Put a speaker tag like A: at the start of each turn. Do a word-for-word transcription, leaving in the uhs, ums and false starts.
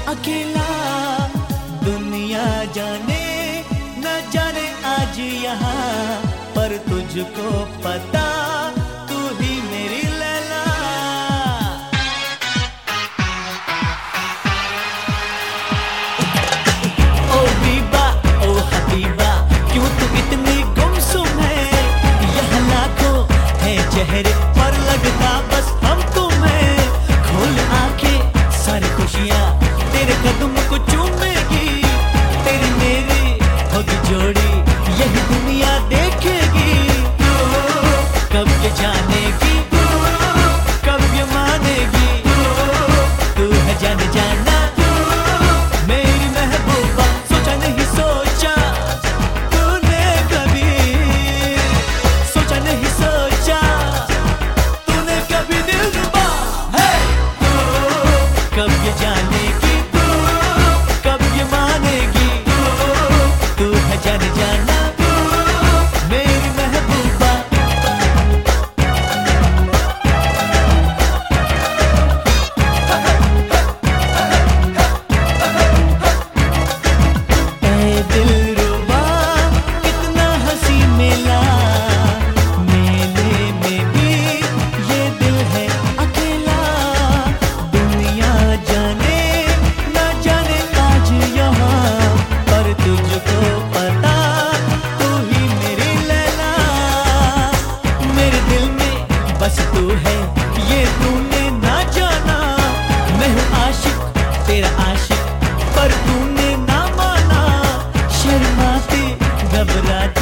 A: अकेला। दुनिया जाने न जाने आज यहाँ, पर तुझको पता तू ही मेरी लैला। ओ बीबा ओ हबीबा, क्यों तू इतनी गुमसुम है? यहाँ लाखों है चेहरे पर लगता बस हम तुम है। खोल आंखें सारी खुशियाँ तेरे कदम को चूमेगी, तेरी मेरी होगी जोड़ी यही दुनिया देखेगी। कब ये जानेगी, कब ये मानेगी, तू है जाने जाना मेरी महबूबा। सोचा नहीं सोचा तूने कभी, सोचा नहीं सोचा तूने कभी दिलरुबा है। कब ये जानेगी, कब ये मानेगी, तू है जाने जाना मेरी महबूबा। ऐ दिलरुबा कितना हंसी मेला, मेले में भी ये दिल है अकेला। दुनिया जाने न जाने आज यहाँ, पर तुझको पता तू ही मेरी लैला। मेरे दिल में बस तू है ये तूने ना जाना। मैं हूँ आशिक तेरा आशिक, पर तूने ना माना। शर्माती घबराती